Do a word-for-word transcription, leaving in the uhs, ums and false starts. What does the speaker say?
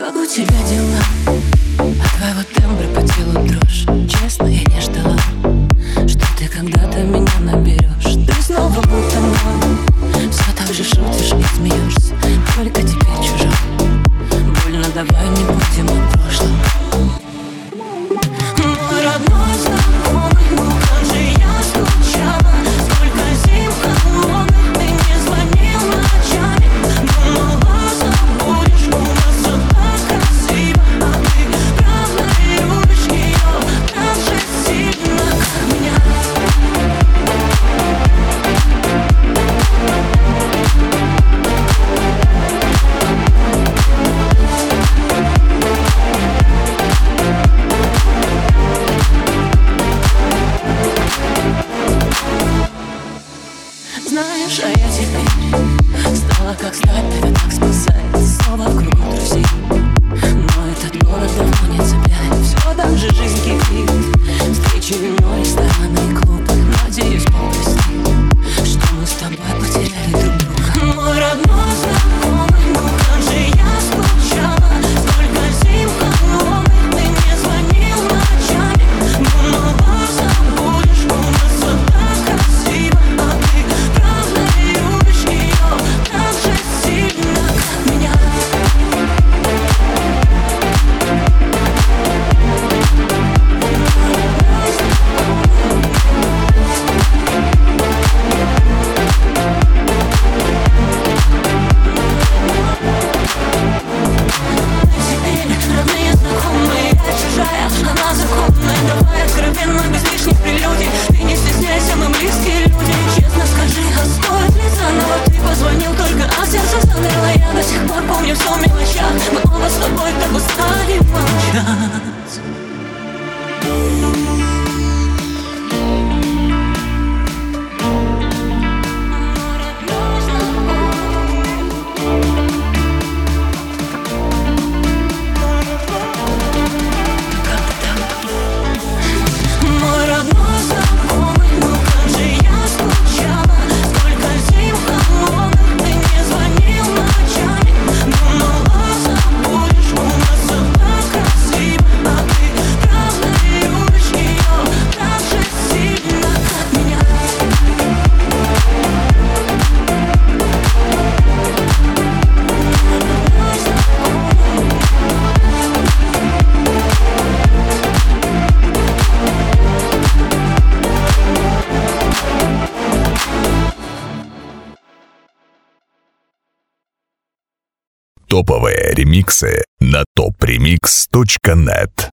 Как у тебя дела? От твоего тембра по телу дрожь. Честно, я не ждала, что ты когда-то меня наберешь. Ты снова будто мой, все так же шутишь и смеешься, только теперь чужой. Больно, давай не будем о прошлом. Мой родной знакомый, ну как же я скучала. Сколько зим холодных, ты не звонил ночами. Думала, забудешь, у нас все так красиво. А ты правда любишь ее так же сильно, как меня. Знаешь, а я теперь стала как стать, тебя так спасает. Снова в кругу друзей, но этот город давно не цепляет. Все так же жизнь кипит, встречи, вино, рестораны и клубы. Надеюсь, Бог простит, что мы с тобой потеряли друг друга. Мой родной знакомый, ну как же я скучала. Сколько зим холодных, ты не звонил ночами. Думала, забудешь, у нас все так красиво. А ты правда любишь ее так же сильно, как меня. Теперь родные, знакомые, я чужая, она законная. Давай откровенно, без лишних прелюдий. Ты не стесняйся, мы близкие люди. Честно скажи, а стоит ли заново? Ты позвонил только, а сердце замерло. Я до сих пор помню все в мелочах. Мы оба с тобой так устали молчать. Мой родной знакомый, ну как же я скучала. Сколько зим холодных, ты не звонил ночами. Думала, забудешь, у нас все так красиво. А ты правда любишь ее так же сильно, как меня. Топовые ремиксы на топ ремикс точка нет.